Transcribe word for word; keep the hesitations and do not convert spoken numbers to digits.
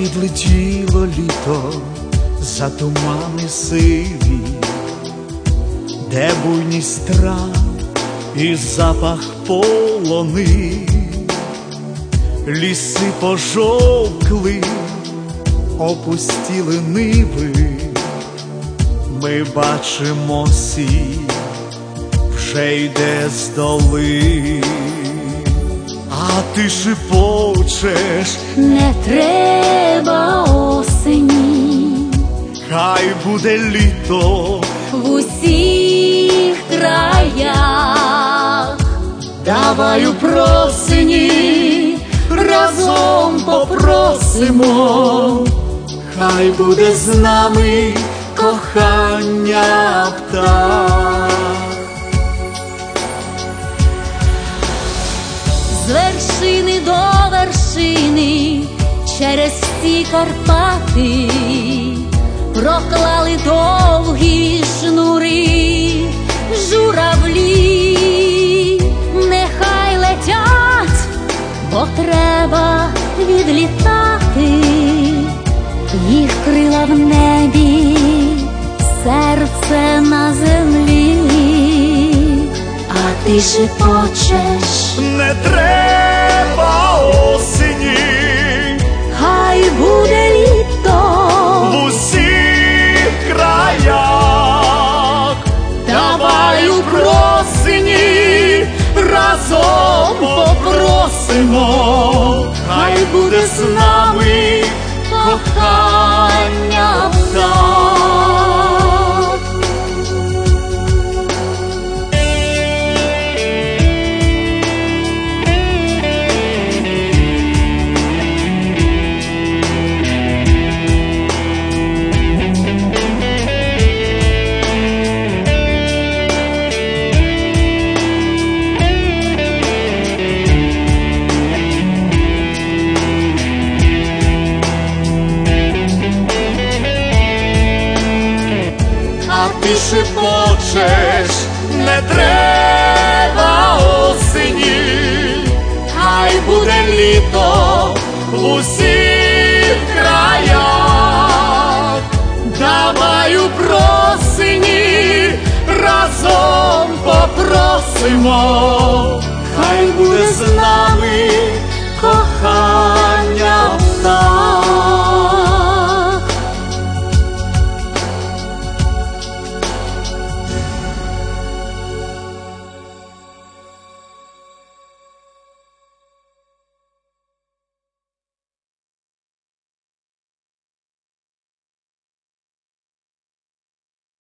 Відлетіло літо за тумани сиві, де буйність трав і запах полони. Ліси пожовкли, опустіли ниви. Ми бачимо сіль, вже йде з доли. А ти шепочеш: не треба осені, хай буде літо в усіх краях. Давай у просені разом попросимо, хай буде з нами кохання птах. З вершини до вершини, через всі Карпати проклали довгі шнури журавлі. Нехай летять, бо треба відлітати, їх крила в небі, серце на землі. А ти шепочеш: не треба осені, хай буде літо в усіх краях. Давай у просені разом попросимо, хай буде з нами кохання птах. Ти шепочеш: не треба осені, хай буде літо в усіх краях. Давай у просені разом попросимо, хай буде з нами